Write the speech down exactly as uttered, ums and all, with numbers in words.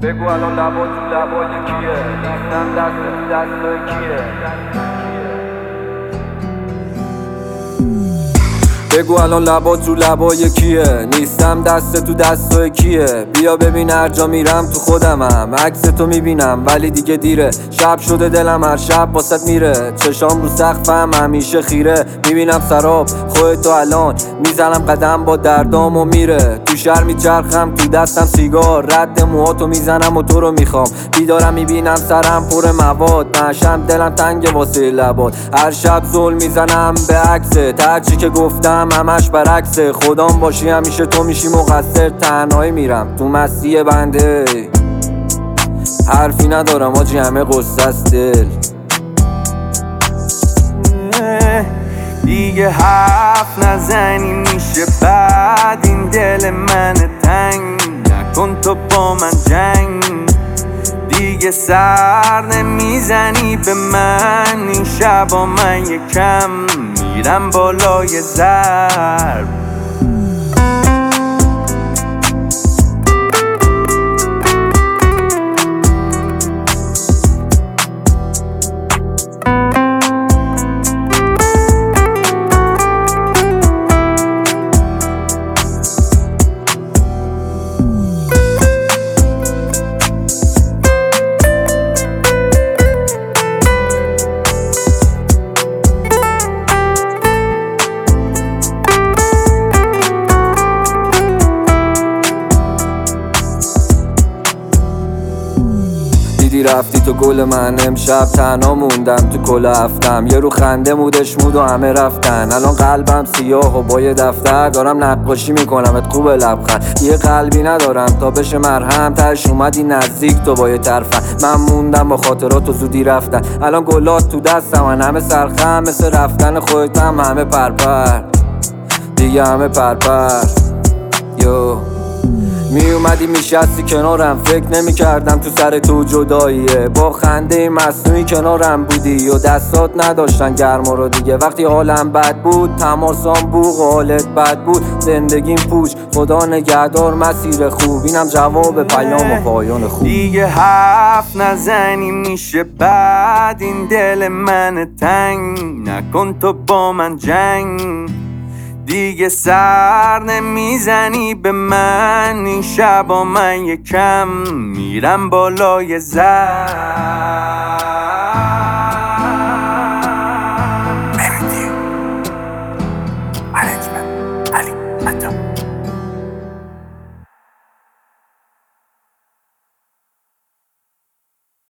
بگو الان لبا تو لبای کیه؟ نیستم دست تو دستای کیه؟ بگو الان لبا تو لبای کیه؟ نیستم دست تو دستای کیه؟ بیا ببین هر جا میرم تو خودمم، عکس تو میبینم ولی دیگه دیره. شب شده دلم هر شب واسط میره، چشام رو سقفم همیشه خیره. میبینم سراب خودتو الان، میزنم قدم با دردام و میره. تو شهر میچرخم تو دستم سیگار، رد موهاتو میزنم و تو رو میخوام. بیدارم میبینم سرم پر مواد، نشم دلم تنگ واسه لبات. هر شب زل میزنم به عکست، هرچی که گفتم همش برعکسه. خدام باشی همیشه تو میشی مقصر، تنهایی میرم تو مستی بنده. حرفی ندارم آجی همه قصه است دل. دیگه حرف نزنی میشه بعد این دل من تنگ. نکن تو با من جنگ، دیگه سر نمیزنی به من. این شبا من یکم میرم بالای ضرب. دیدی رفتی تو گل من، امشب تنها موندم تو کل هفتم. یه رو خنده مودش مود و همه رفتن، الان قلبم سیاه و با یه دفتر دارم نقاشی میکنم ات خوب لبخند. یه قلبی ندارم تا بشه مرهم، ترش اومدی نزدیک تو با یه طرفن. من موندم با خاطرات و زودی رفتن، الان گلات تو دستم من همه سرخم. مثل رفتن خودتم همه پرپر دیگه همه پرپر. یو می اومدی میشستی کنارم، فکر نمی کردم تو سر تو جداییه. با خنده مصنوعی کنارم بودی و دستات نداشتن گرما رو دیگه. وقتی حالم بد بود تماسام بوق و حالت بد بود. زندگیم پوچ خدا نگهدار مسیر خوب، اینم جواب پیام و پایان خوب. دیگه حرف نزنی میشه بعد این دل من تنگ. نکن تو با من جنگ، دیگه سر نمیزنی به من. این شبا من یکم میرم بالای ضرب.